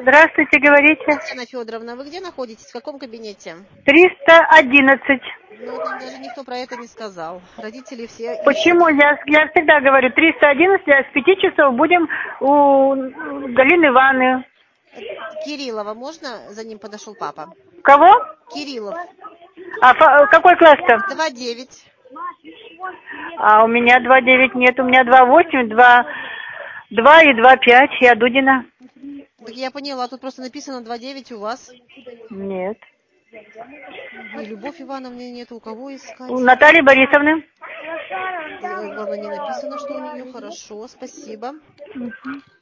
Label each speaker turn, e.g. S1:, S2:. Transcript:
S1: Здравствуйте, говорите.
S2: Татьяна Федоровна, вы где находитесь? В каком кабинете?
S1: 311.
S2: Ну, вот нам даже никто про это не сказал. Родители все ищут.
S1: Почему? Я всегда говорю, 311, а с 5 часов будем у Галины Ивановны.
S2: Кириллова, можно? За ним подошел папа.
S1: Кого?
S2: Кириллов.
S1: Какой класс-то?
S2: 2,9.
S1: А у меня 2,9 нет, у меня 2,8, 2 и 2,5, я Дудина.
S2: Так я поняла, тут просто написано 2,9 у вас.
S1: Нет.
S2: И Любовь Ивановны нет, у кого искать?
S1: У Натальи Борисовны.
S2: Главное, не написано, что у нее. Хорошо, спасибо.